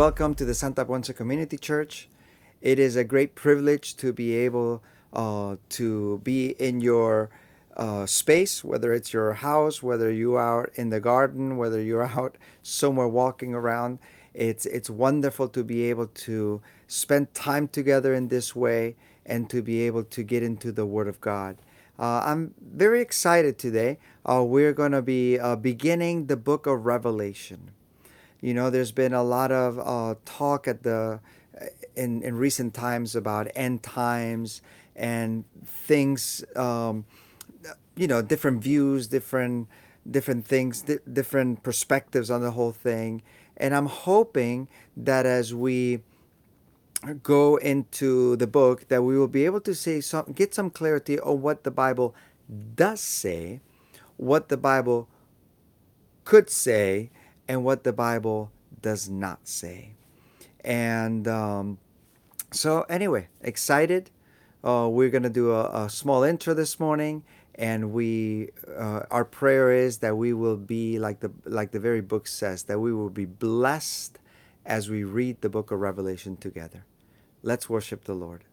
welcome to the Santa Ponce Community Church. It is a great privilege to be able to be in your space, whether it's your house, whether you're out in the garden, whether you're out somewhere walking around. It's wonderful to be able to spend time together in this way and to be able to get into the Word of God. I'm very excited today. We're going to be beginning the book of Revelation. You know, there's been a lot of talk in recent times about end times and things. Different views, different things, different perspectives on the whole thing. And I'm hoping that as we go into the book, that we will be able to get some clarity on what the Bible does say, what the Bible could say, and what the Bible does not say. And anyway, excited. We're going to do a small intro this morning, and our prayer is that we will be like the very book says, that we will be blessed as we read the book of Revelation together. Let's worship the Lord.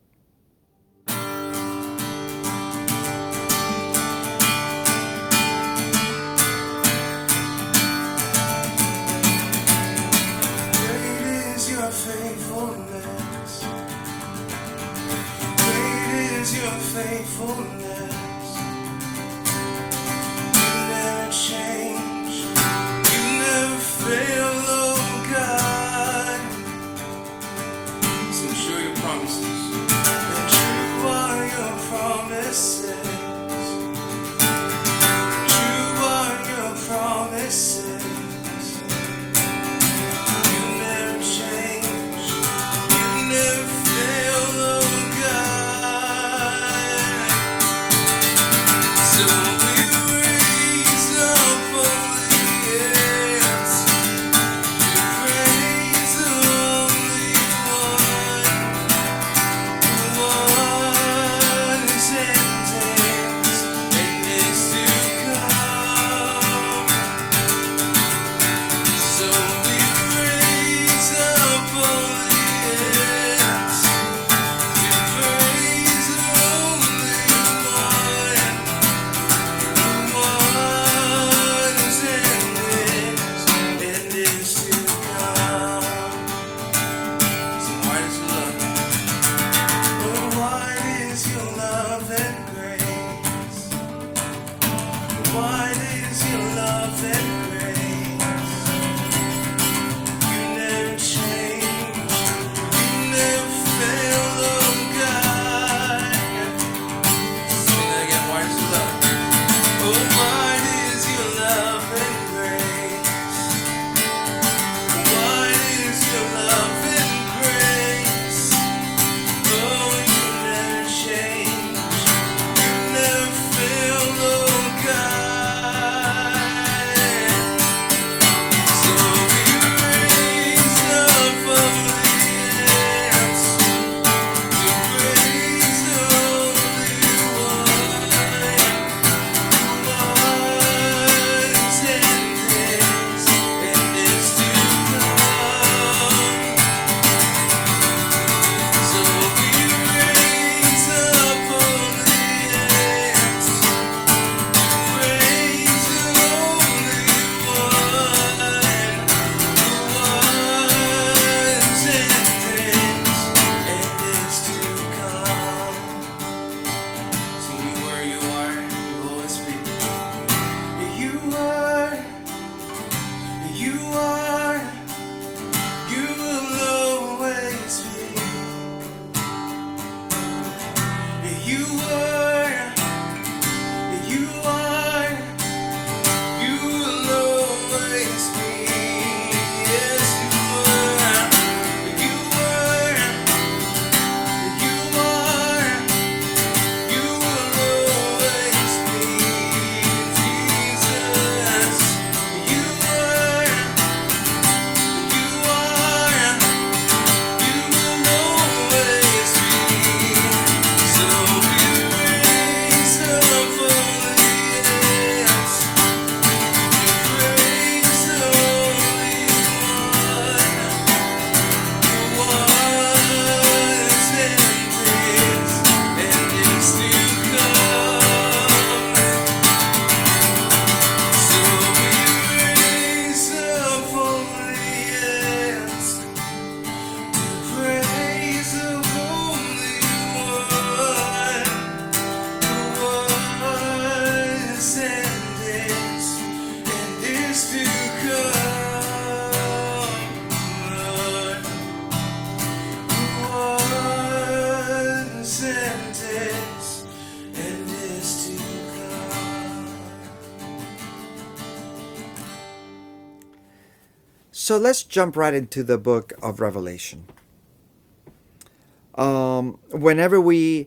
Faithfulness, you never change, you never fail, oh God. So true your promises, and true are your promises, true are your promises. You never change, you never fail, oh God. So let's jump right into the book of Revelation. Whenever we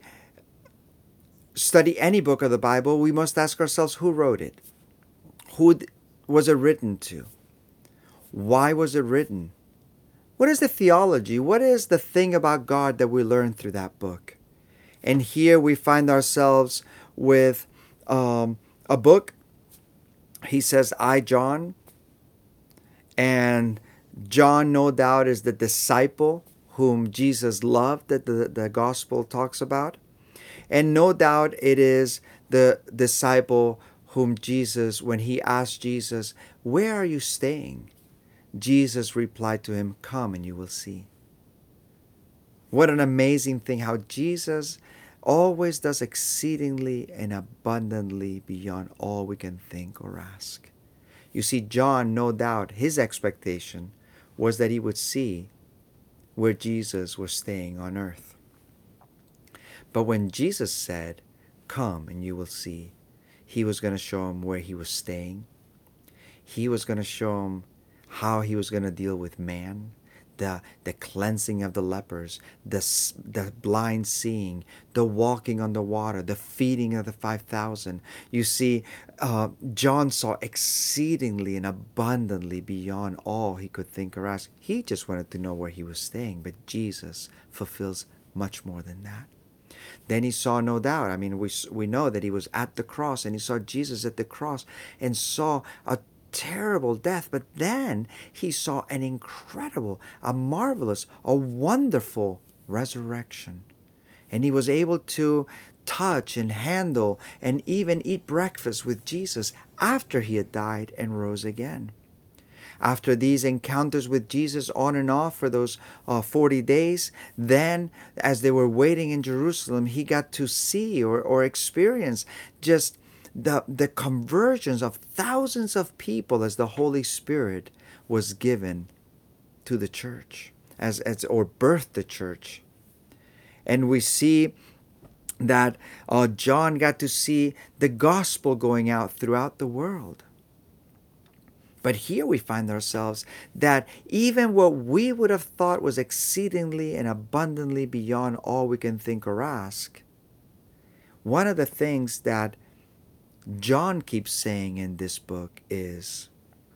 study any book of the Bible, we must ask ourselves who wrote it? Who was it written to? Why was it written? What is the theology? What is the thing about God that we learn through that book? And here we find ourselves with a book. He says, I, John. And John, no doubt, is the disciple whom Jesus loved, that the gospel talks about. And no doubt it is the disciple whom Jesus, when he asked Jesus, where are you staying? Jesus replied to him, come and you will see. What an amazing thing how Jesus always does exceedingly and abundantly beyond all we can think or ask. You see, John, no doubt, his expectation was that he would see where Jesus was staying on earth. But when Jesus said, come and you will see, he was going to show him where he was staying. He was going to show him how he was going to deal with man, the cleansing of the lepers, the blind seeing, the walking on the water, the feeding of the 5,000. You see, John saw exceedingly and abundantly beyond all he could think or ask. He just wanted to know where he was staying, but Jesus fulfills much more than that. Then he saw, no doubt, I mean, we know that he was at the cross, and he saw Jesus at the cross and saw a terrible death, but then he saw an incredible, a marvelous, a wonderful resurrection. And he was able to touch and handle and even eat breakfast with Jesus after he had died and rose again. After these encounters with Jesus on and off for those 40 days, then as they were waiting in Jerusalem, he got to see or experience just the conversions of thousands of people as the Holy Spirit was given to the church, or birthed the church. And we see that John got to see the gospel going out throughout the world. But here we find ourselves that even what we would have thought was exceedingly and abundantly beyond all we can think or ask, one of the things that John keeps saying in this book is,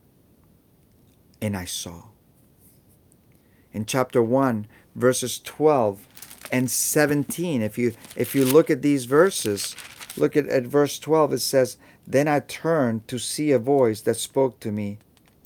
and I saw. In chapter 1, verses 12 and 17, if you look at these verses, look at verse 12, it says, then I turned to see a voice that spoke to me.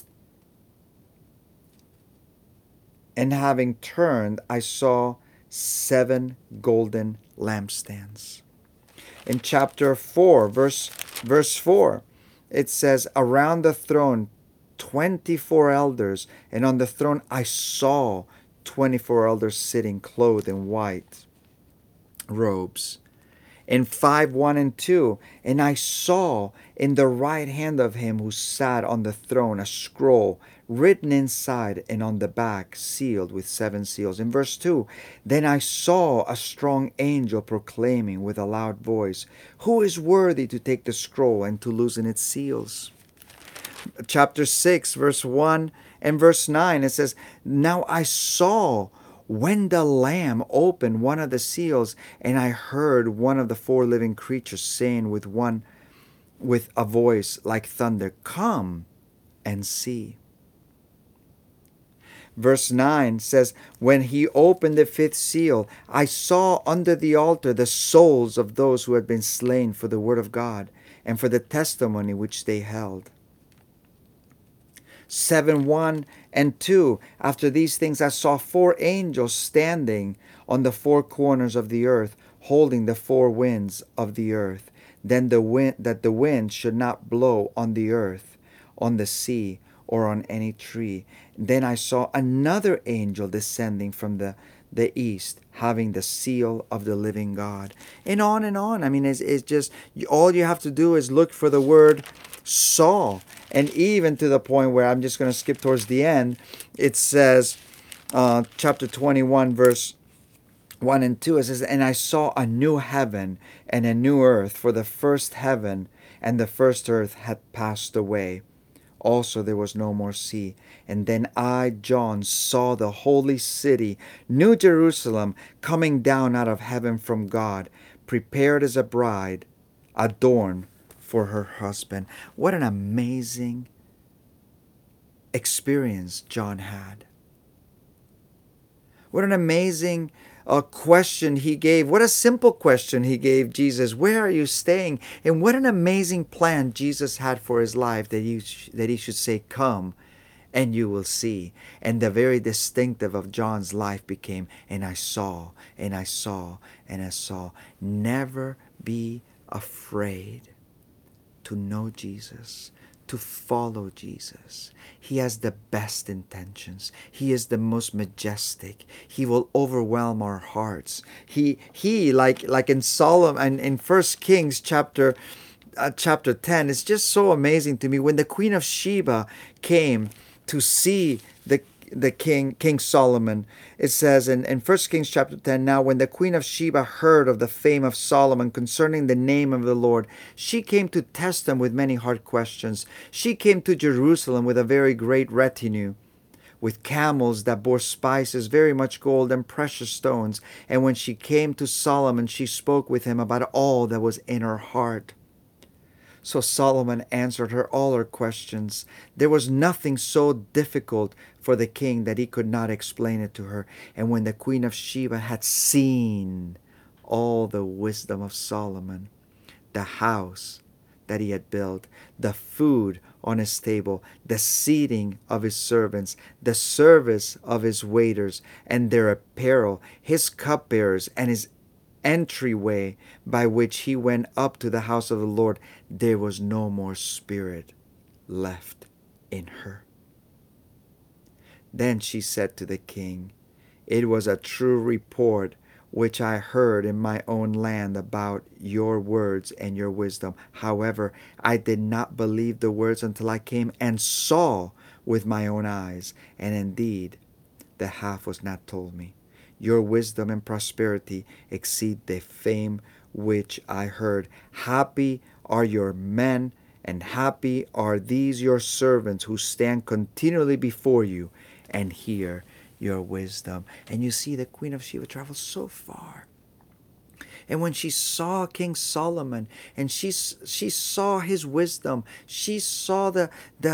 And having turned, I saw 7 golden lampstands. In chapter 4, verse 4, it says, around the throne 24 elders, and on the throne I saw 24 elders sitting clothed in white robes. In 5, 1 and 2, and I saw in the right hand of him who sat on the throne a scroll written inside and on the back, sealed with 7 seals. In verse 2, then I saw a strong angel proclaiming with a loud voice, who is worthy to take the scroll and to loosen its seals? Chapter 6, verse 1 and verse 9, it says, now I saw when the Lamb opened one of the seals, and I heard one of the 4 living creatures saying with a voice like thunder, come and see. Verse 9 says, when he opened the 5th seal, I saw under the altar the souls of those who had been slain for the word of God and for the testimony which they held. 7, 1 and 2, after these things I saw 4 angels standing on the 4 corners of the earth, holding the 4 winds of the earth, then the wind should not blow on the earth, on the sea, or on any tree. Then I saw another angel descending from the east, having the seal of the living God. And on and on. I mean, it's just, all you have to do is look for the word saw. And even to the point where I'm just going to skip towards the end, it says, chapter 21, verse 1 and 2, it says, and I saw a new heaven and a new earth, for the first heaven and the first earth had passed away. Also there was no more sea. And then I, John, saw the holy city, New Jerusalem, coming down out of heaven from God, prepared as a bride, adorned for her husband. What an amazing experience John had. What an amazing question he gave. What a simple question he gave Jesus. Where are you staying? And what an amazing plan Jesus had for his life, that he should say, come and you will see. And the very distinctive of John's life became, and I saw, and I saw, and I saw. Never be afraid to know Jesus, to follow Jesus. He has the best intentions. He is the most majestic. He will overwhelm our hearts. He like in Solomon, in 1 Kings chapter 10, it's just so amazing to me when the Queen of Sheba came to see the King Solomon. It says in 1 Kings chapter 10, now when the Queen of Sheba heard of the fame of Solomon concerning the name of the Lord, she came to test him with many hard questions. She came to Jerusalem with a very great retinue, with camels that bore spices, very much gold and precious stones. And when she came to Solomon, she spoke with him about all that was in her heart. So Solomon answered her all her questions. There was nothing so difficult for the king that he could not explain it to her. And when the Queen of Sheba had seen all the wisdom of Solomon, the house that he had built, the food on his table, the seating of his servants, the service of his waiters, and their apparel, his cupbearers, and his entryway by which he went up to the house of the Lord, there was no more spirit left in her. Then she said to the king, it was a true report which I heard in my own land about your words and your wisdom. However, I did not believe the words until I came and saw with my own eyes, and indeed the half was not told me. Your wisdom and prosperity exceed the fame which I heard. Happy are your men, and happy are these your servants who stand continually before you and hear your wisdom. And you see, the Queen of Sheba traveled so far. And when she saw King Solomon, and she saw his wisdom, she saw the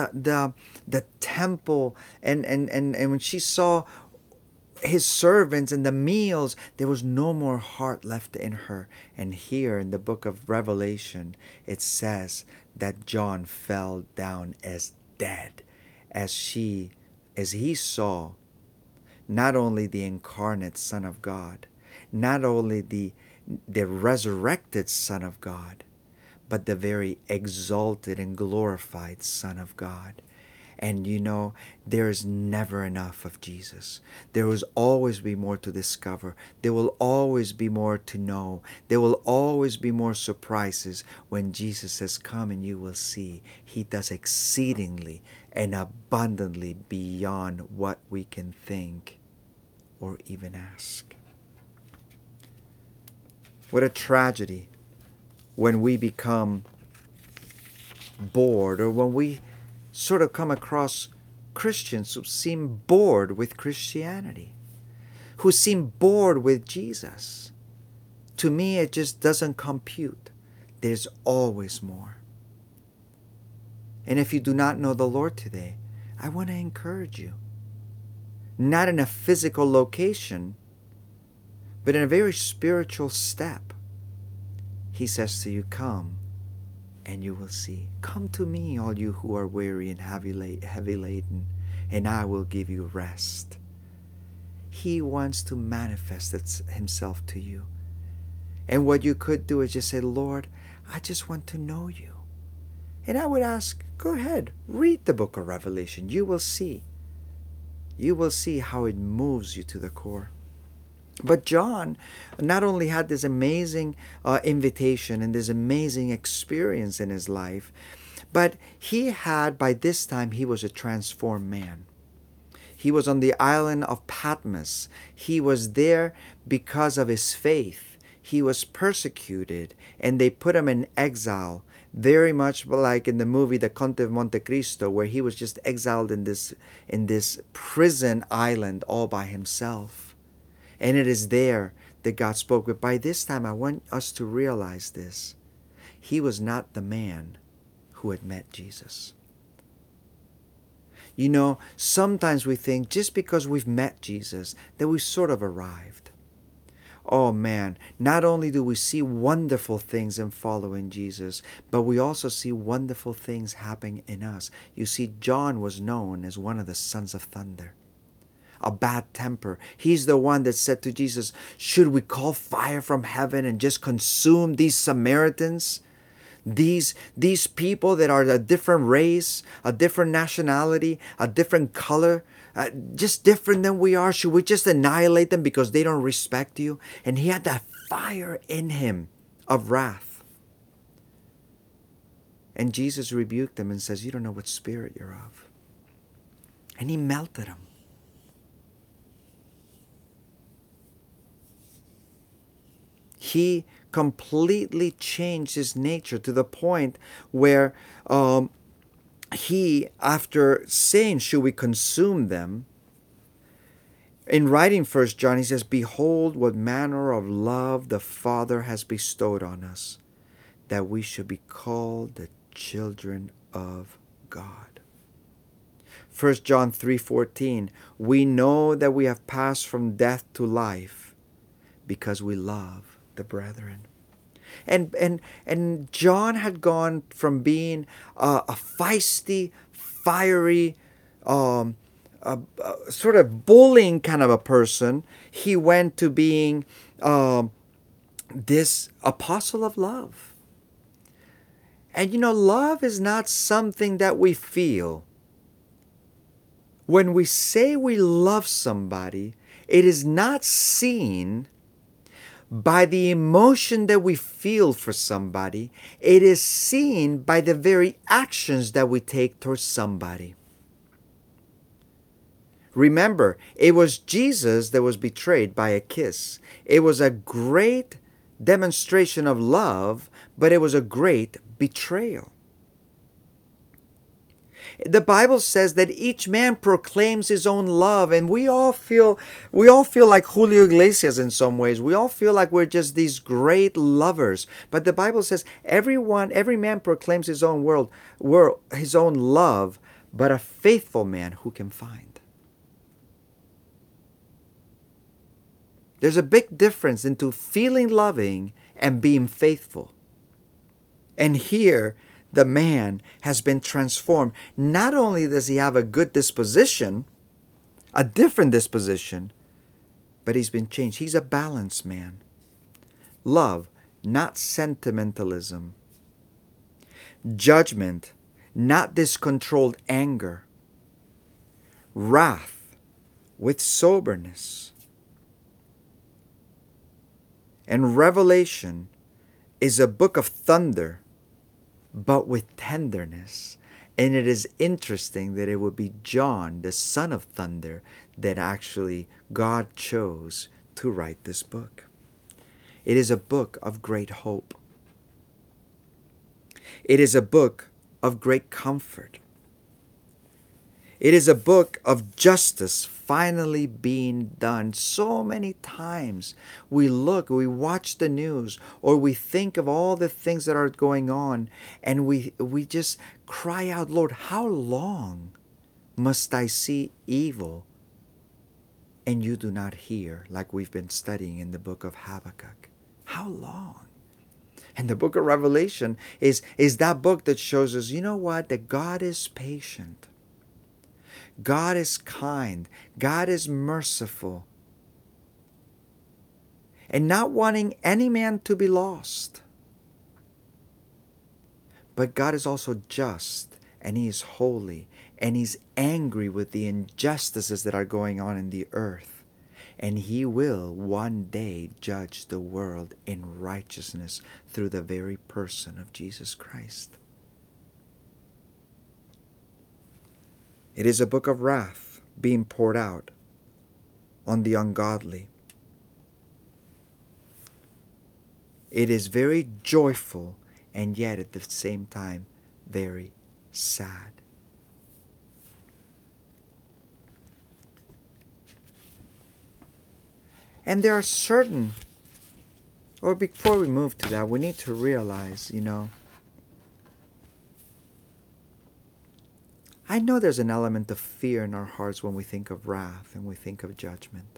temple, and when she saw his servants and the meals, there was no more heart left in her. And here in the book of Revelation, it says that John fell down as dead, as he saw not only the incarnate Son of God, not only the resurrected Son of God, but the very exalted and glorified Son of God. And you know, there is never enough of Jesus. There will always be more to discover. There will always be more to know. There will always be more surprises when Jesus says, come and you will see. He does exceedingly and abundantly beyond what we can think or even ask. What a tragedy when we become bored, or when we sort of come across Christians who seem bored with Christianity, who seem bored with Jesus. To me, it just doesn't compute. There's always more. And if you do not know the Lord today, I want to encourage you. Not in a physical location, but in a very spiritual step. He says to you, come and you will see. Come to me, all you who are weary and heavy laden, and I will give you rest. He wants to manifest himself to you. And what you could do is just say, Lord, I just want to know you. And I would ask, go ahead, read the book of Revelation. You will see. You will see how it moves you to the core. But John not only had this amazing invitation and this amazing experience in his life, but he had, by this time, he was a transformed man. He was on the island of Patmos. He was there because of his faith. He was persecuted, and they put him in exile very much like in the movie The Conte of Monte Cristo, where he was just exiled in this prison island all by himself. And it is there that God spoke. But by this time, I want us to realize this. He was not the man who had met Jesus. You know, sometimes we think just because we've met Jesus that we've sort of arrived. Oh man, not only do we see wonderful things in following Jesus, but we also see wonderful things happening in us. You see, John was known as one of the sons of thunder. A bad temper. He's the one that said to Jesus, should we call fire from heaven and just consume these Samaritans? These people that are a different race, a different nationality, a different color, just different than we are. Should we just annihilate them because they don't respect you? And he had that fire in him of wrath. And Jesus rebuked them and says, you don't know what spirit you're of. And he melted them. He completely changed his nature to the point where he, after saying, should we consume them? In writing 1 John, he says, behold what manner of love the Father has bestowed on us, that we should be called the children of God. 1 John 3:14, we know that we have passed from death to life because we love the brethren. And John had gone from being a feisty, fiery, sort of bullying kind of a person. He went to being this apostle of love. And you know, love is not something that we feel. When we say we love somebody, it is not seen by the emotion that we feel for somebody. It is seen by the very actions that we take towards somebody. Remember, it was Jesus that was betrayed by a kiss. It was a great demonstration of love, but it was a great betrayal. The Bible says that each man proclaims his own love, and we all feel like Julio Iglesias in some ways. We all feel like we're just these great lovers. But the Bible says every man proclaims his own his own love, but a faithful man who can find. There's a big difference into feeling loving and being faithful. And here, the man has been transformed. Not only does he have a good disposition, a different disposition, but he's been changed. He's a balanced man. Love, not sentimentalism. Judgment, not this controlled anger. Wrath, with soberness. And Revelation is a book of thunder, but with tenderness. And it is interesting that it would be John, the son of thunder, that actually God chose to write this book. It is a book of great hope. It is a book of great comfort. It is a book of justice finally being done. So many times we watch the news, or we think of all the things that are going on, and we just cry out, Lord, how long must I see evil and you do not hear, like we've been studying in the book of Habakkuk? How long? And the book of Revelation is that book that shows us, you know what, that God is patient. God is kind. God is merciful. And not wanting any man to be lost. But God is also just, and He is holy, and He's angry with the injustices that are going on in the earth. And He will one day judge the world in righteousness through the very person of Jesus Christ. It is a book of wrath being poured out on the ungodly. It is very joyful and yet at the same time, very sad. And there are certain, or before we move to that, we need to realize, I know there's an element of fear in our hearts when we think of wrath and we think of judgment.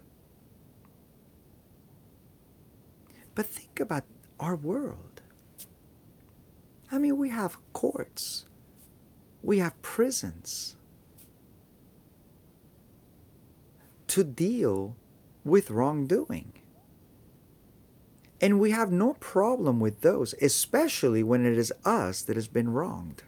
But think about our world. I mean, we have courts. We have prisons to deal with wrongdoing. And we have no problem with those, especially when it is us that has been wronged.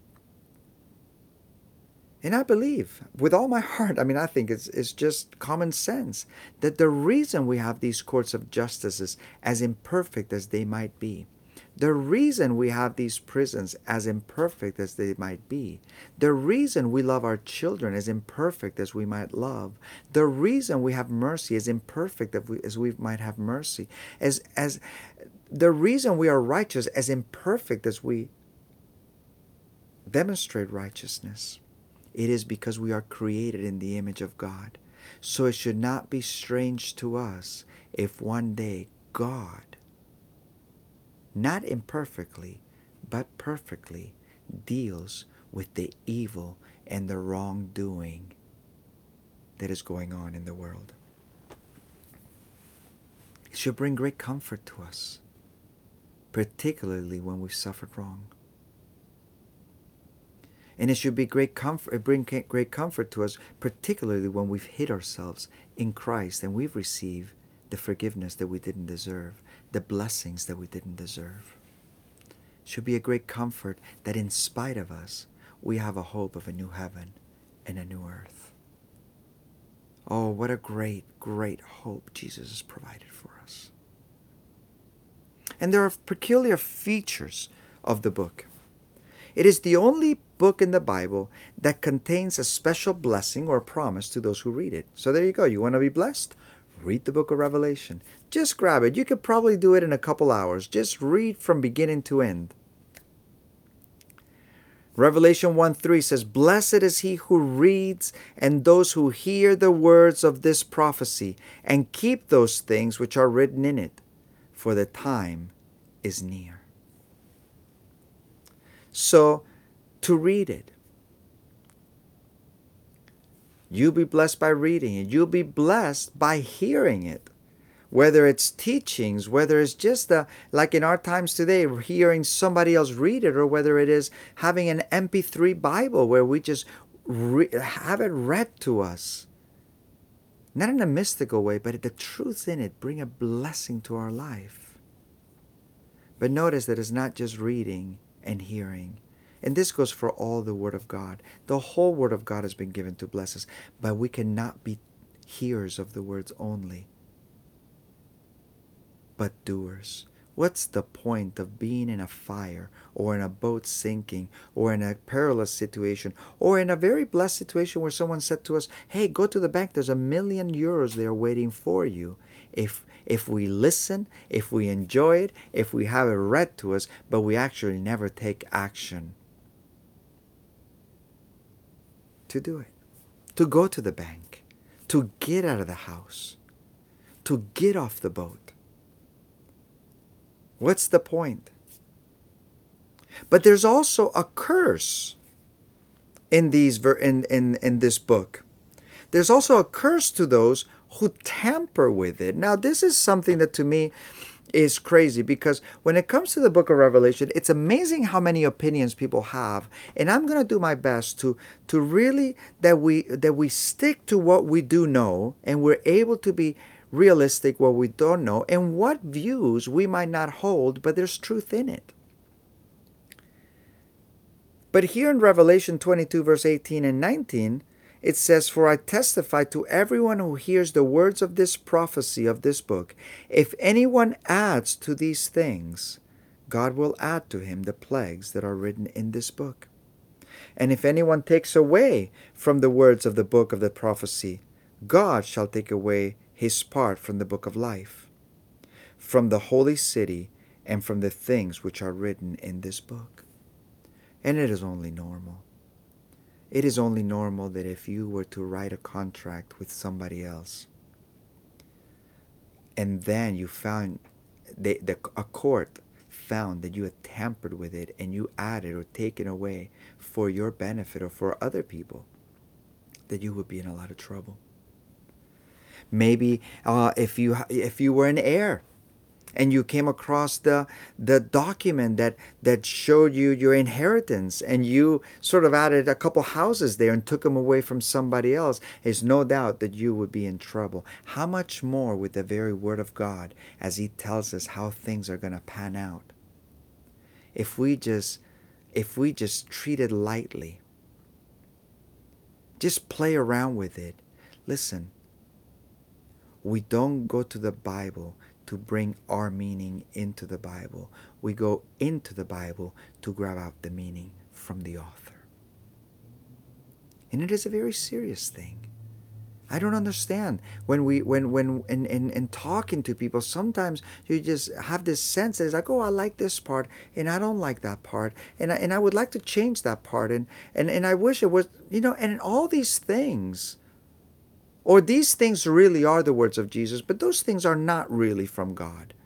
And I believe with all my heart, I think it's just common sense, that the reason we have these courts of justice, as imperfect as they might be, the reason we have these prisons, as imperfect as they might be, the reason we love our children, as imperfect as we might love, the reason we have mercy, as imperfect as we might have mercy, as the reason we are righteous, as imperfect as we demonstrate righteousness, it is because we are created in the image of God. So it should not be strange to us if one day God, not imperfectly, but perfectly, deals with the evil and the wrongdoing that is going on in the world. It should bring great comfort to us, particularly when we've suffered wrong. And it should be bring great comfort to us, particularly when we've hid ourselves in Christ and we've received the forgiveness that we didn't deserve, the blessings that we didn't deserve. It should be a great comfort that in spite of us, we have a hope of a new heaven and a new earth. Oh, what a great, great hope Jesus has provided for us. And there are peculiar features of the book. It is the only book in the Bible that contains a special blessing or promise to those who read it. So there you go. You want to be blessed? Read the book of Revelation. Just grab it. You could probably do it in a couple hours. Just read from beginning to end. Revelation 1:3 says, "Blessed is he who reads and those who hear the words of this prophecy and keep those things which are written in it, for the time is near." So, to read it, you'll be blessed by reading it. You'll be blessed by hearing it. Whether it's teachings, whether it's just like in our times today, hearing somebody else read it, or whether it is having an MP3 Bible where we just have it read to us. Not in a mystical way, but the truths in it bring a blessing to our life. But notice that it's not just reading and hearing. And this goes for all the Word of God. The whole Word of God has been given to bless us, but we cannot be hearers of the words only, but doers. What's the point of being in a fire, or in a boat sinking, or in a perilous situation, or in a very blessed situation where someone said to us, "Hey, go to the bank, there's €1 million there waiting for you." If we listen, if we enjoy it, if we have it read to us, but we actually never take action to do it, to go to the bank, to get out of the house, to get off the boat. What's the point? But there's also a curse in this book. There's also a curse to those who tamper with it. Now, this is something that to me is crazy, because when it comes to the book of Revelation, it's amazing how many opinions people have. And I'm going to do my best to really that we stick to what we do know, and we're able to be realistic what we don't know, and what views we might not hold, but there's truth in it. But here in Revelation 22, verse 18 and 19, it says, "For I testify to everyone who hears the words of this prophecy of this book, if anyone adds to these things, God will add to him the plagues that are written in this book. And if anyone takes away from the words of the book of the prophecy, God shall take away his part from the book of life, from the holy city, and from the things which are written in this book. And it is only normal. It is only normal that if you were to write a contract with somebody else, and then you found a court found that you had tampered with it and you added or taken away for your benefit or for other people, that you would be in a lot of trouble. Maybe if you were an heir and you came across the document that showed you your inheritance, and you sort of added a couple houses there and took them away from somebody else, there's no doubt that you would be in trouble. How much more with the very Word of God, as He tells us how things are going to pan out? If we just treat it lightly, just play around with it. Listen, we don't go to the Bible to bring our meaning into the Bible. We go into the Bible to grab out the meaning from the author. And it is a very serious thing. I don't understand when in talking to people, sometimes you just have this sense that it's like, oh, I like this part and I don't like that part, and I would like to change that part, and I wish it was, and all these things. Or these things really are the words of Jesus, but those things are not really from God.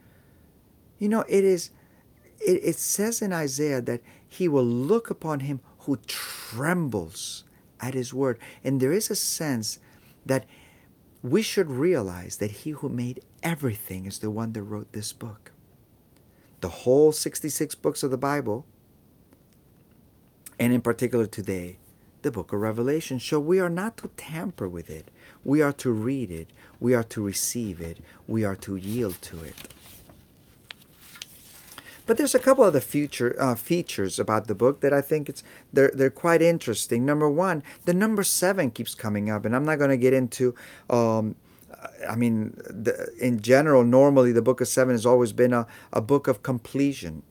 It says in Isaiah that He will look upon him who trembles at His word. And there is a sense that we should realize that He who made everything is the one that wrote this book. The whole 66 books of the Bible, and in particular today, the book of Revelation. So we are not to tamper with it. We are to read it. We are to receive it. We are to yield to it. But there's a couple of the features about the book that I think they're quite interesting. Number one, the number 7 keeps coming up, and I'm not going to get into. In general, normally the book of 7 has always been a book of completion.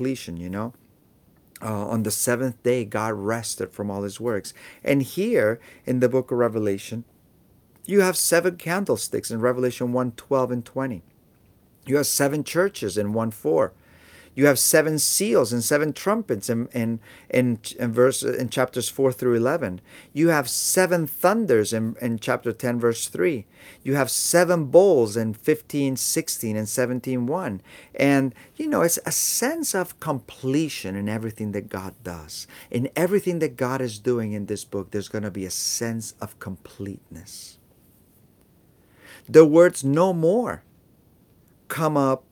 On the 7th day, God rested from all His works. And here in the book of Revelation, you have 7 candlesticks in Revelation 1:12 and 20. You have 7 churches in 1:4. You have 7 seals and 7 trumpets in chapters 4 through 11. You have 7 thunders in chapter 10, verse 3. You have 7 bowls in 15, 16, and 17:1. And, it's a sense of completion in everything that God does. In everything that God is doing in this book, there's going to be a sense of completeness. The words "no more" come up,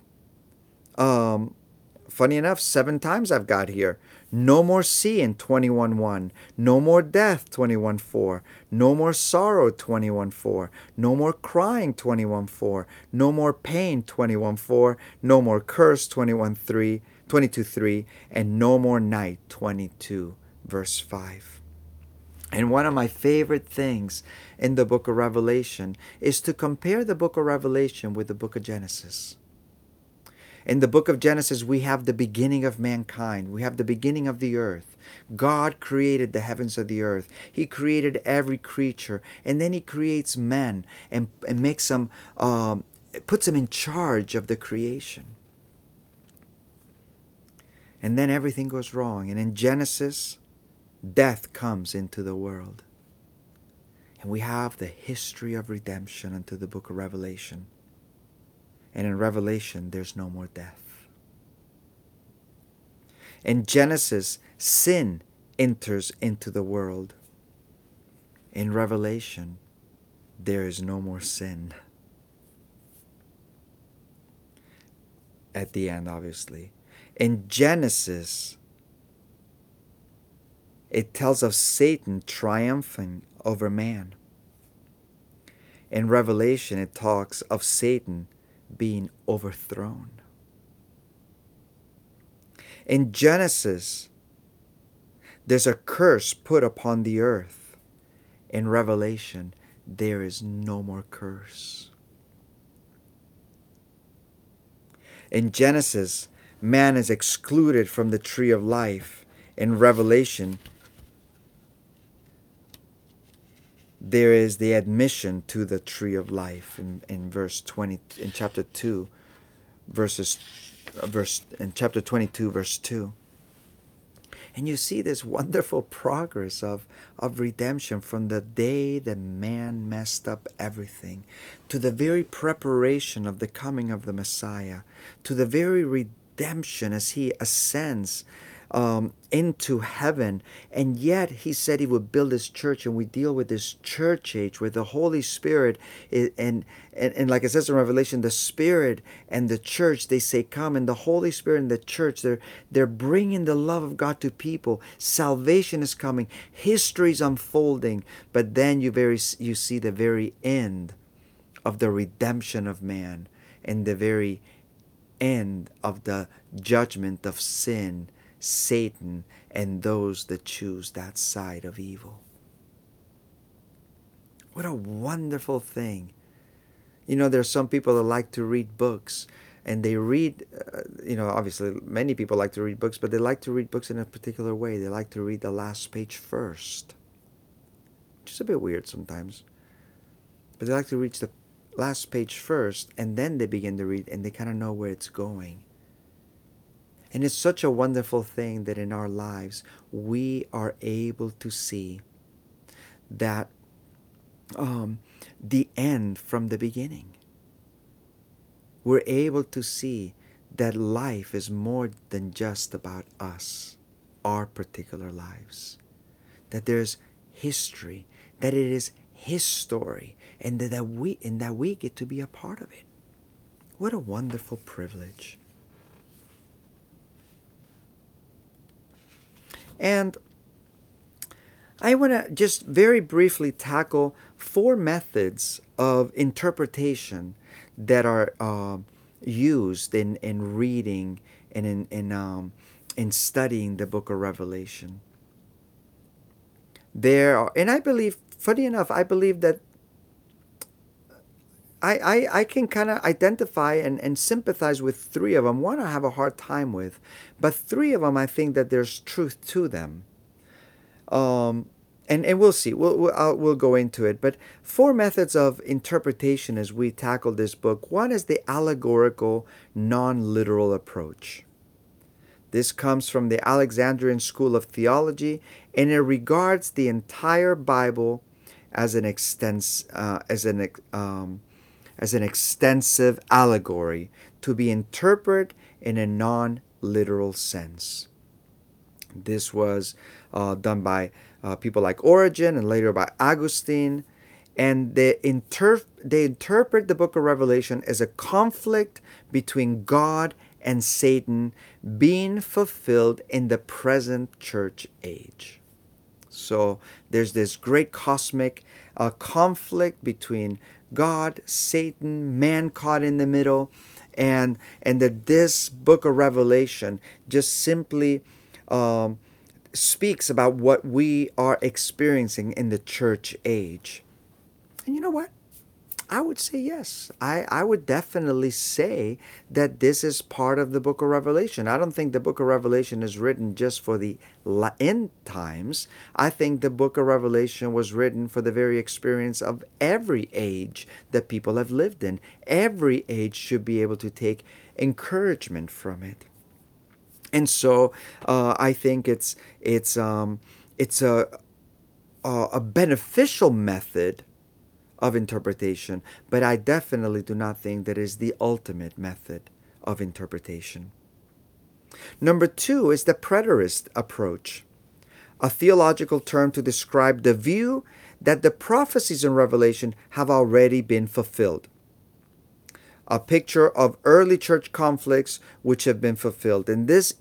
funny enough, 7 times I've got here. No more sea in 21:1. No more death, 21:4. No more sorrow, 21:4. No more crying, 21:4. No more pain, 21:4. No more curse, 22:3. And no more night, 22, verse 5. And one of my favorite things in the book of Revelation is to compare the book of Revelation with the book of Genesis. In the book of Genesis, we have the beginning of mankind. We have the beginning of the earth. God created the heavens of the earth. He created every creature. And then He creates man and makes them, puts them in charge of the creation. And then everything goes wrong. And in Genesis, death comes into the world. And we have the history of redemption unto the book of Revelation. And in Revelation, there's no more death. In Genesis, sin enters into the world. In Revelation, there is no more sin. At the end, obviously. In Genesis, it tells of Satan triumphing over man. In Revelation, it talks of Satan being overthrown. In Genesis, there's a curse put upon the earth. In Revelation, there is no more curse. In Genesis, man is excluded from the tree of life. In Revelation, there is the admission to the tree of life in verse 20, in chapter 2, verses verse in chapter 22, verse 2. And you see this wonderful progress of redemption from the day that man messed up everything to the very preparation of the coming of the Messiah, to the very redemption as he ascends into heaven. And yet he said he would build his church, and we deal with this church age where the Holy Spirit and like it says in Revelation, the Spirit and the church, they say come, and the Holy Spirit and the church, they're bringing the love of God to people. Salvation is coming, history is unfolding, but then you see the very end of the redemption of man and the very end of the judgment of sin, Satan, and those that choose that side of evil. What a wonderful thing. You know, there's some people that like to read books, and they read, obviously many people like to read books, but they like to read books in a particular way. They like to read the last page first, which is a bit weird sometimes. But they like to read the last page first, and then they begin to read, and they kind of know where it's going. And it's such a wonderful thing that in our lives we are able to see that the end from the beginning. We're able to see that life is more than just about us, our particular lives. That there's history, that it is His story, and that we get to be a part of it. What a wonderful privilege. And I want to just very briefly tackle 4 methods of interpretation that are used in reading and in studying the book of Revelation. And I believe, funny enough, I believe that I can kind of identify and sympathize with 3 of them. One I have a hard time with, but 3 of them I think that there's truth to them. And we'll see. We'll go into it. But 4 methods of interpretation as we tackle this book. One is the allegorical, non-literal approach. This comes from the Alexandrian School of Theology, and it regards the entire Bible as an extensive allegory to be interpreted in a non-literal sense. This was done by people like Origen and later by Augustine, and they interpret the book of Revelation as a conflict between God and Satan being fulfilled in the present church age. So there's this great cosmic conflict between God, Satan, man caught in the middle, and that this book of Revelation just simply speaks about what we are experiencing in the church age. And you know what? I would say yes. I would definitely say that this is part of the book of Revelation. I don't think the book of Revelation is written just for the end times. I think the book of Revelation was written for the very experience of every age that people have lived in. Every age should be able to take encouragement from it. And so I think it's a beneficial method of interpretation, but I definitely do not think that is the ultimate method of interpretation. Number 2 is the preterist approach, a theological term to describe the view that the prophecies in Revelation have already been fulfilled. A picture of early church conflicts which have been fulfilled. And this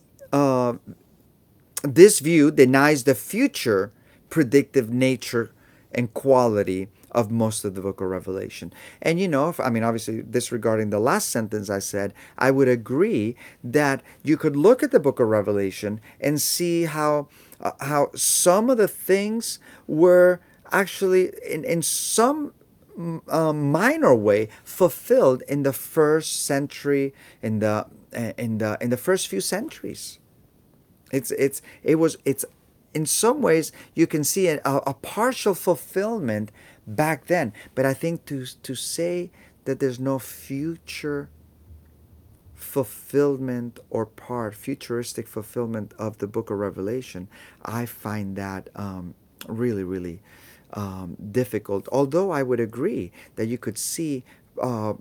view denies the future predictive nature and quality of most of the book of Revelation. And obviously disregarding the last sentence I said, I would agree that you could look at the book of Revelation and see how some of the things were actually in some minor way fulfilled in the first century, in the first few centuries. It's in some ways you can see a partial fulfillment back then, but I think to say that there's no future fulfillment or part, futuristic fulfillment of the book of Revelation, I find that really, really difficult. Although I would agree that you could see uh,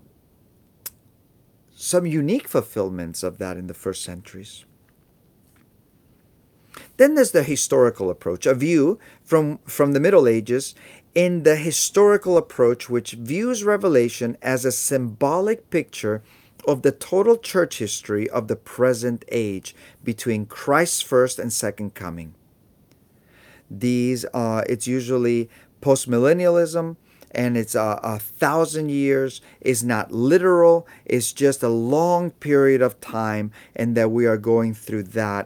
some unique fulfillments of that in the first centuries. Then there's the historical approach, a view from the Middle Ages in the historical approach, which views Revelation as a symbolic picture of the total church history of the present age between Christ's first and second coming. It's usually postmillennialism, and it's a thousand years. Is not literal. It's just a long period of time, and that we are going through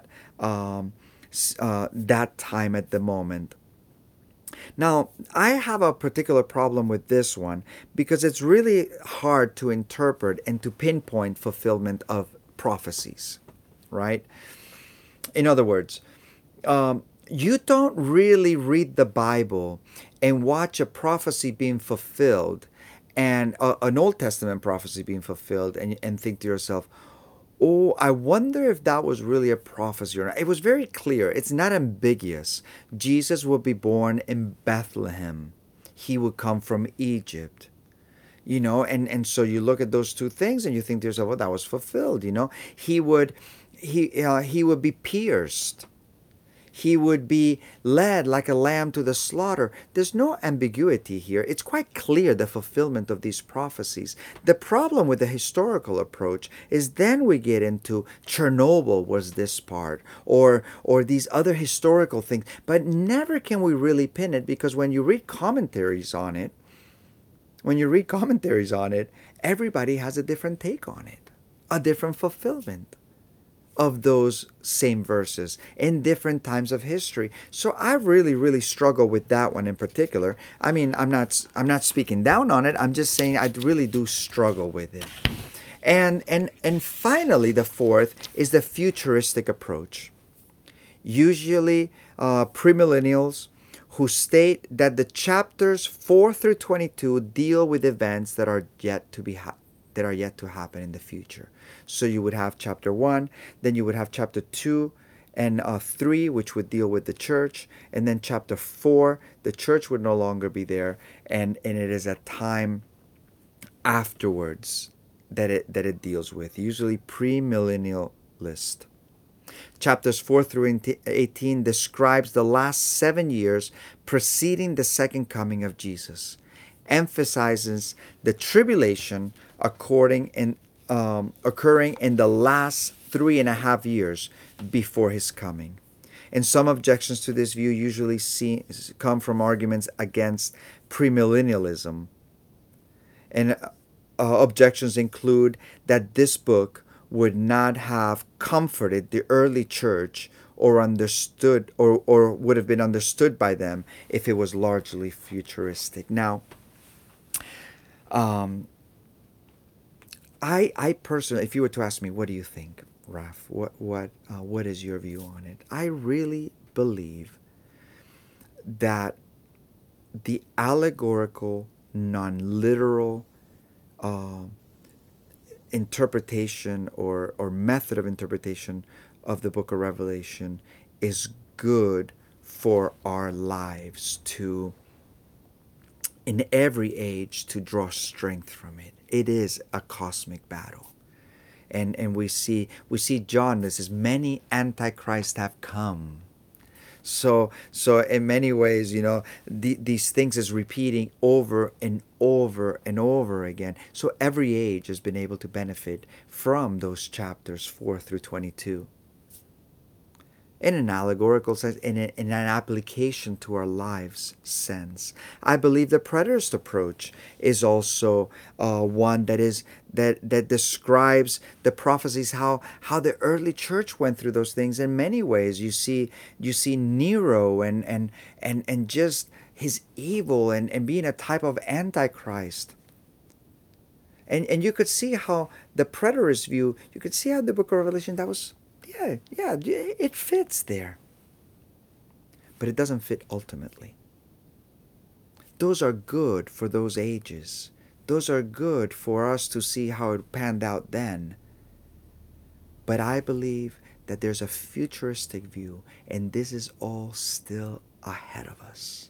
that time at the moment. Now, I have a particular problem with this one because it's really hard to interpret and to pinpoint fulfillment of prophecies, right? In other words, you don't really read the Bible and watch a prophecy being fulfilled and an Old Testament prophecy being fulfilled and think to yourself, oh, I wonder if that was really a prophecy or not. It was very clear. It's not ambiguous. Jesus would be born in Bethlehem. He would come from Egypt. And so you look at those two things and you think to yourself, well, that was fulfilled. He would be pierced. He would be led like a lamb to the slaughter. There's no ambiguity here. It's quite clear the fulfillment of these prophecies. The problem with the historical approach is then we get into Chernobyl was this part, or these other historical things, but never can we really pin it, because when you read commentaries on it, everybody has a different take on it, a different fulfillment of those same verses in different times of history. So I really, really struggle with that one in particular. I mean, I'm not speaking down on it. I'm just saying I really do struggle with it. And finally, the fourth is the futuristic approach. Usually, premillennials who state that the chapters 4 through 22 deal with events that are yet to happen in the future. So you would have chapter 1, then you would have chapter 2 and 3, which would deal with the church, and then chapter 4, the church would no longer be there, and it is a time afterwards that it deals with, usually premillennialist. Chapters 4 through 18 describes the last 7 years preceding the second coming of Jesus, emphasizes the tribulation occurring in the last 3.5 years before his coming. And some objections to this view usually come from arguments against premillennialism. And objections include that this book would not have comforted the early church or understood or would have been understood by them if it was largely futuristic. Now, I personally, if you were to ask me, what do you think, Raf? What is your view on it? I really believe that the allegorical, non-literal interpretation or method of interpretation of the book of Revelation is good for our lives to, in every age, to draw strength from it. It is a cosmic battle. And we see John, this is many antichrists have come. So in many ways, these things is repeating over and over and over again. So every age has been able to benefit from those chapters 4 through 22. In an allegorical sense, in an application to our lives sense. I believe the preterist approach is also one that describes the prophecies, how the early church went through those things. In many ways, you see Nero and just his evil and being a type of antichrist. And you could see how the preterist view, you could see how the book of Revelation, that was, yeah, it fits there. But it doesn't fit ultimately. Those are good for those ages. Those are good for us to see how it panned out then. But I believe that there's a futuristic view, and this is all still ahead of us.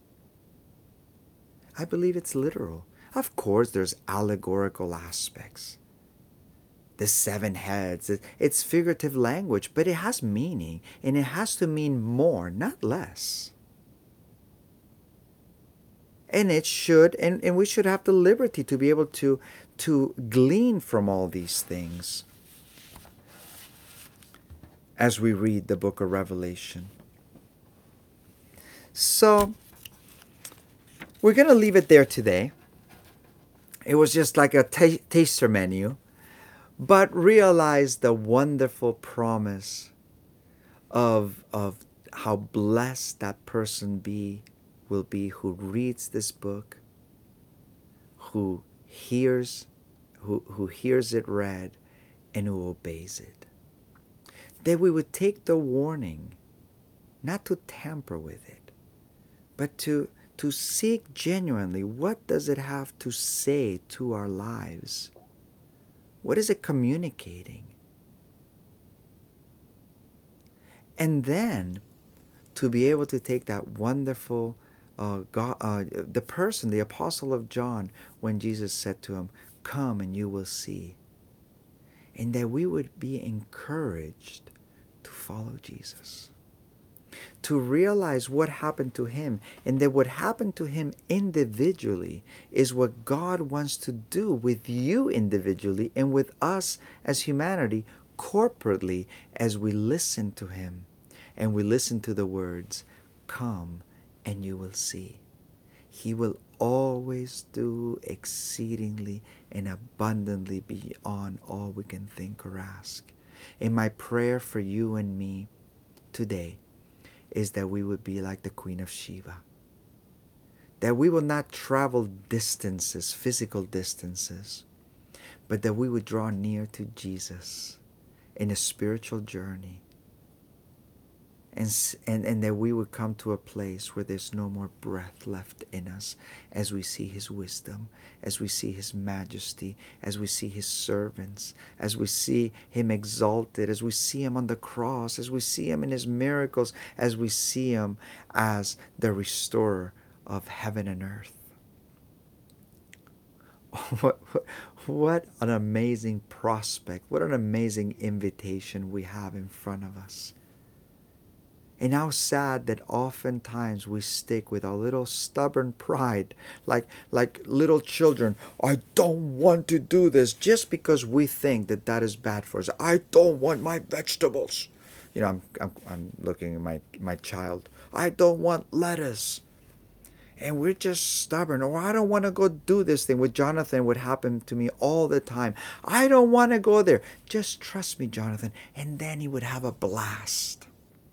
I believe it's literal. Of course, there's allegorical aspects. The 7 heads, it's figurative language, but it has meaning, and it has to mean more, not less. And it should, and we should have the liberty to be able to glean from all these things as we read the book of Revelation. So, we're going to leave it there today. It was just like a taster menu, but realize the wonderful promise of how blessed that person will be who reads this book, who hears it read, and who obeys it. That we would take the warning, not to tamper with it, but to seek genuinely, what does it have to say to our lives? What is it communicating? And then to be able to take that wonderful the apostle of John, when Jesus said to him, "Come and you will see." And that we would be encouraged to follow Jesus. To realize what happened to him, and that what happened to him individually is what God wants to do with you individually and with us as humanity corporately as we listen to him and we listen to the words, "Come and you will see." He will always do exceedingly and abundantly beyond all we can think or ask. And my prayer for you and me today is that we would be like the Queen of Sheba. That we will not travel distances, physical distances, but that we would draw near to Jesus in a spiritual journey. And that we would come to a place where there's no more breath left in us as we see his wisdom, as we see his majesty, as we see his servants, as we see him exalted, as we see him on the cross, as we see him in his miracles, as we see him as the restorer of heaven and earth. What an amazing prospect, what an amazing invitation we have in front of us. And how sad that oftentimes we stick with our little stubborn pride, like little children. I don't want to do this just because we think that is bad for us. I don't want my vegetables. You know, I'm looking at my child. I don't want lettuce. And we're just stubborn. Or I don't want to go do this thing. With Jonathan, would happen to me all the time. I don't want to go there. Just trust me, Jonathan. And then he would have a blast.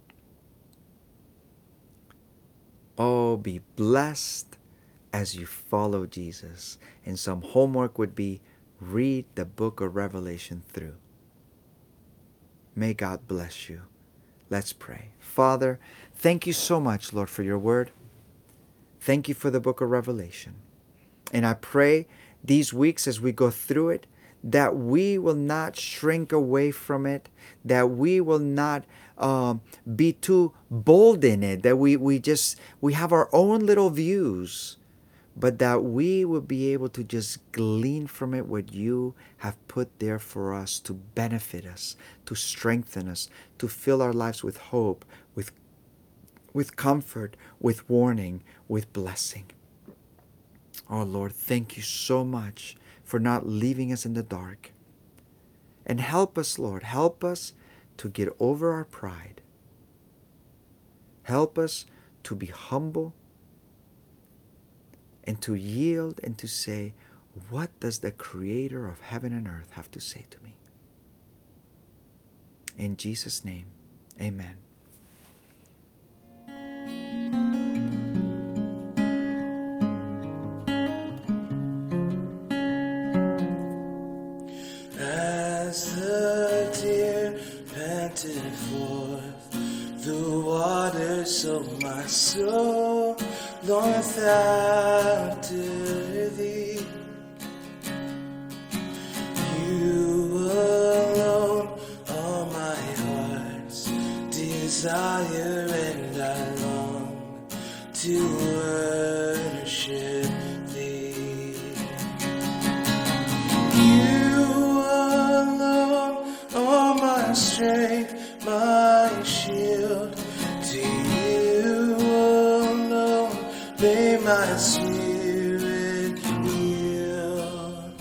Oh, be blessed as you follow Jesus. And some homework would be, read the book of Revelation through. May God bless you. Let's pray. Father, thank you so much, Lord, for your word. Thank you for the book of Revelation. And I pray these weeks as we go through it, that we will not shrink away from it, that we will not be too bold in it, that we have our own little views, but that we will be able to just glean from it what you have put there for us to benefit us, to strengthen us, to fill our lives with hope, with comfort, with warning, with blessing. Oh Lord, thank you so much for not leaving us in the dark. And help us, Lord, help us to get over our pride. Help us to be humble and to yield and to say, what does the Creator of heaven and earth have to say to me? In Jesus' name, amen. As the deer panted forth the waters of my soul, longeth after thee. You alone desire and I long to worship thee. You alone are my strength, my shield. To you alone may my spirit yield.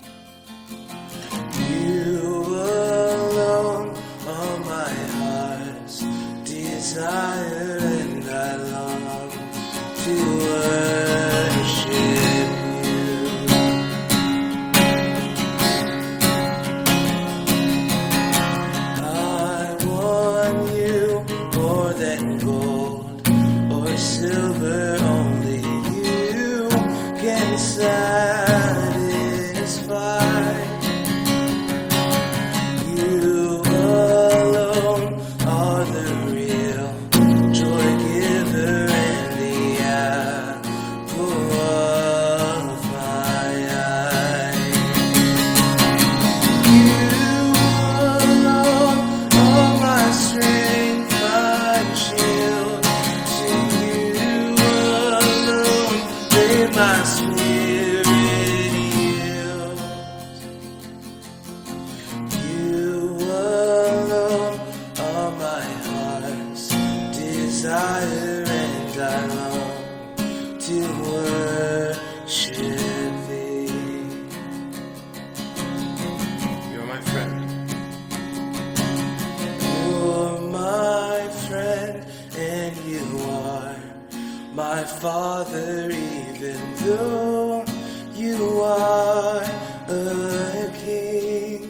You alone are my heart's desire, and I long to worship you. I want you more than gold or silver, only you can satisfy. You alone are the real joy giver and the apple of my eye. You alone are my strength, my shield. To you alone may my spirit yield. You alone are my heart's desire, and I long to worship thee. You're my friend. You're my friend, and you are my father, even though you are a king.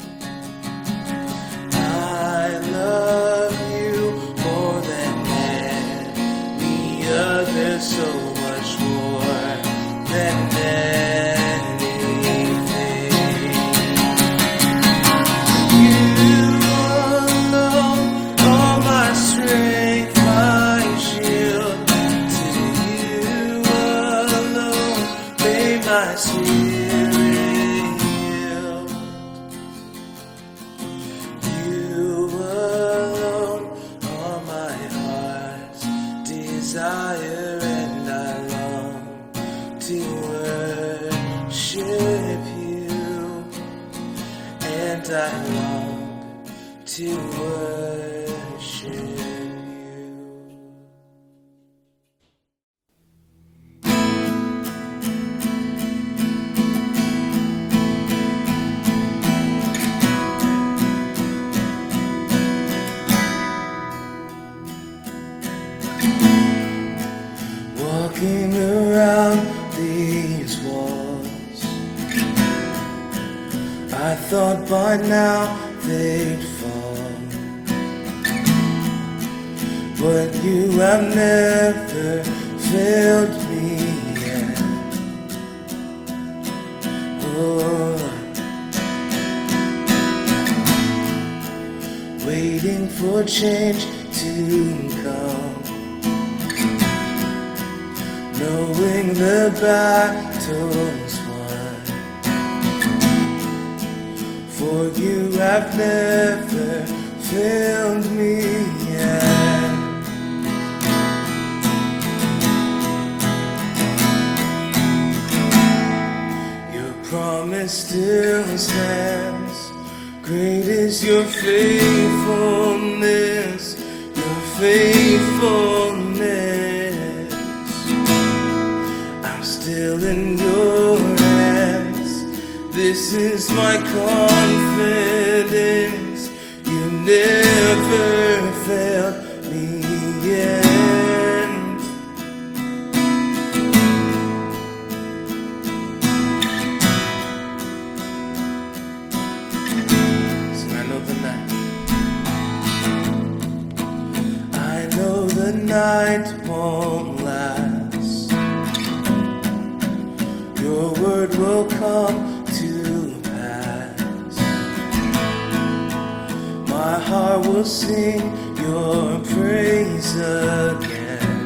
I love you more than any other, so much more than anything. You alone are my strength, my shield. To you alone may my spirit yield. You alone are my heart's desire, and I long to worship you, and I long to worship you. Walking around these walls, I thought by now they'd fall, but you have never failed me yet. Oh, waiting for change to come, knowing the battle's won, for you have never failed me yet. Your promise still stands. Great is your faithfulness, your faithfulness. I'm still in your hands. This is my confidence. You never failed me yet. So I know the night. I know the night won't last. Your word will come to pass. My heart will sing your praise again.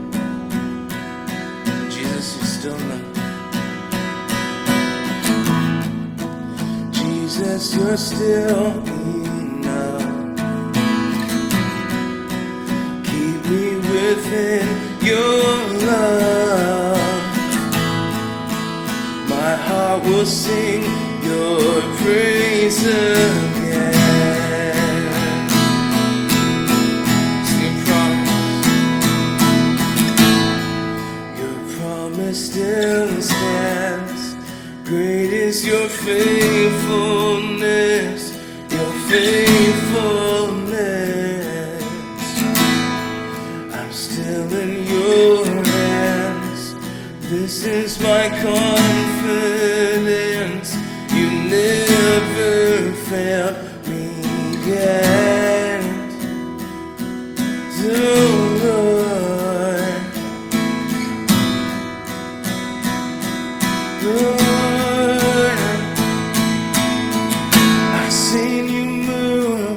Jesus, you still know. Jesus, you're still enough. in your love. My heart will sing your praise again. Your promise still stands. Great is your faithfulness, your faithfulness. I'm still in your hands. This is my confidence. You never failed me yet. So Lord, Lord, I've seen you move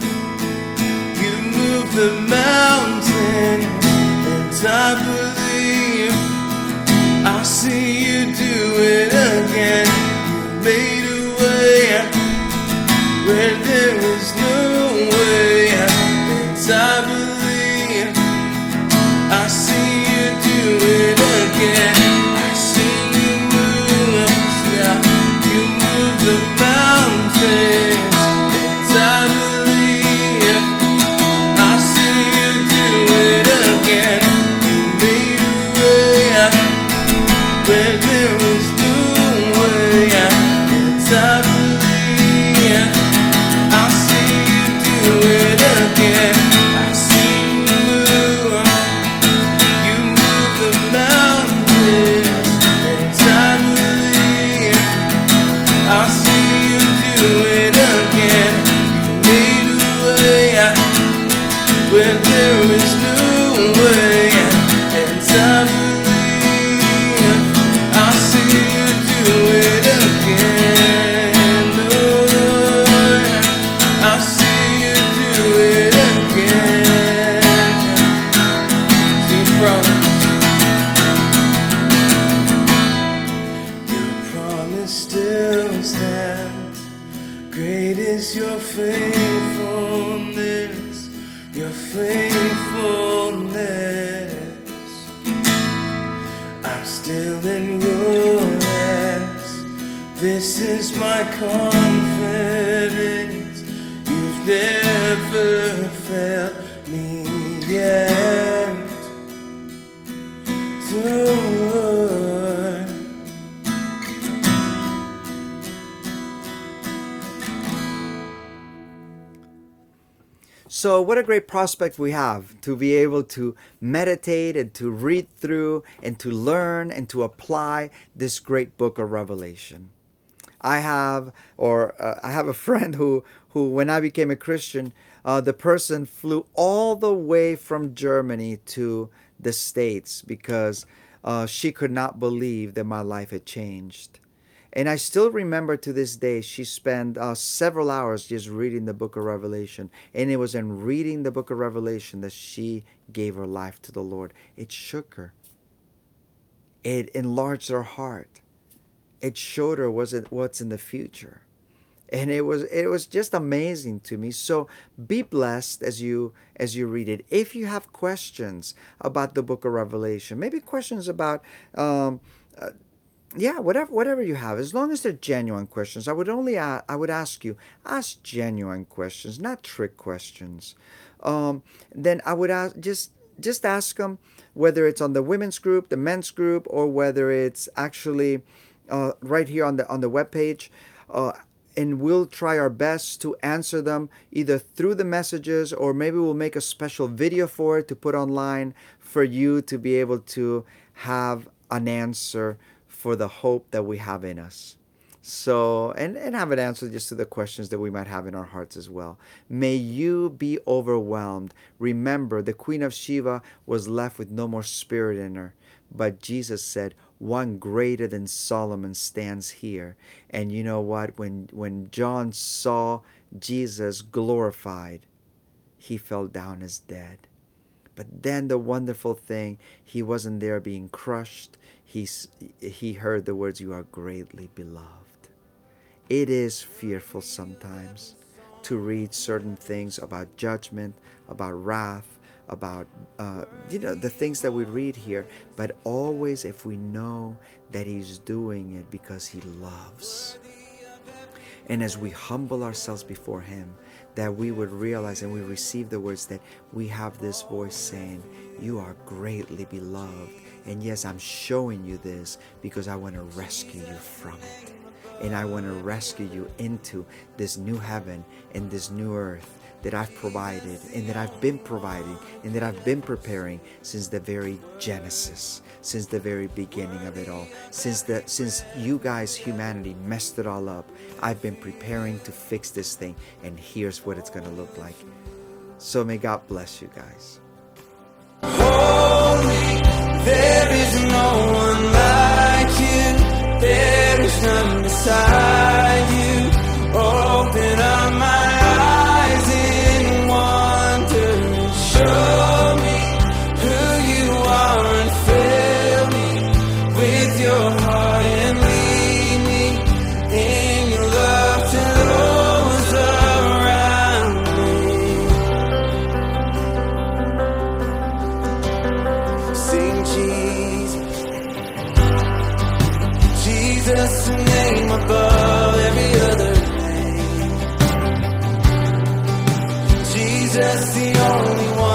the mountain, and I believe I'll see you do it again. You made a way where there was no way, and I believe I'll see you do it again. I've seen you move, yeah, you move the mountains, and I believe I'll see you do it again. You made a way where there was no way, and I believe I'll see you do it again. I see you move the mountains, and I believe I'll see you do it again. You made a way where there is no way, and I believe I'll see you do it again. Lord, I'll see you do it again. See, your promise still stands. Great is your faithfulness, your faithfulness. I'm still in your hands. This is my confidence. You've never failed me yet. So Lord, So, what a great prospect we have to be able to meditate and to read through and to learn and to apply this great book of Revelation. I have a friend who when I became a Christian, the person flew all the way from Germany to the States because she could not believe that my life had changed. And I still remember to this day, she spent several hours just reading the book of Revelation. And it was in reading the book of Revelation that she gave her life to the Lord. It shook her, it enlarged her heart, it showed her what's in the future. And it was just amazing to me. So be blessed as you read it. If you have questions about the book of Revelation, maybe questions about yeah, whatever you have, as long as they're genuine questions. I would ask you, ask genuine questions, not trick questions. Then I would ask, just ask them, whether it's on the women's group, the men's group, or whether it's actually right here on the web page. And we'll try our best to answer them either through the messages, or maybe we'll make a special video for it to put online for you to be able to have an answer for the hope that we have in us. So, and have an answer just to the questions that we might have in our hearts as well. May you be overwhelmed. Remember, the Queen of Sheba was left with no more spirit in her. But Jesus said, one greater than Solomon stands here. And you know what? When John saw Jesus glorified, he fell down as dead. But then the wonderful thing, he wasn't there being crushed. He heard the words, you are greatly beloved. It is fearful sometimes to read certain things about judgment, about wrath, about the things that we read here, but always if we know that He's doing it because He loves. And as we humble ourselves before Him, that we would realize and we receive the words that we have this voice saying, you are greatly beloved. And yes, I'm showing you this because I want to rescue you from it. And I want to rescue you into this new heaven and this new earth that I've provided and that I've been providing and that I've been preparing since the very genesis, since the very beginning of it all. Since you guys, humanity, messed it all up, I've been preparing to fix this thing, and here's what it's going to look like. So may God bless you guys. Holy, there is no one like you. There is none beside you. Open up my eyes in wonder and show me who you are and fill me with your heart and lead me in your love to those around me. Sing Jesus, Jesus, the name above every other name. Jesus, the only one.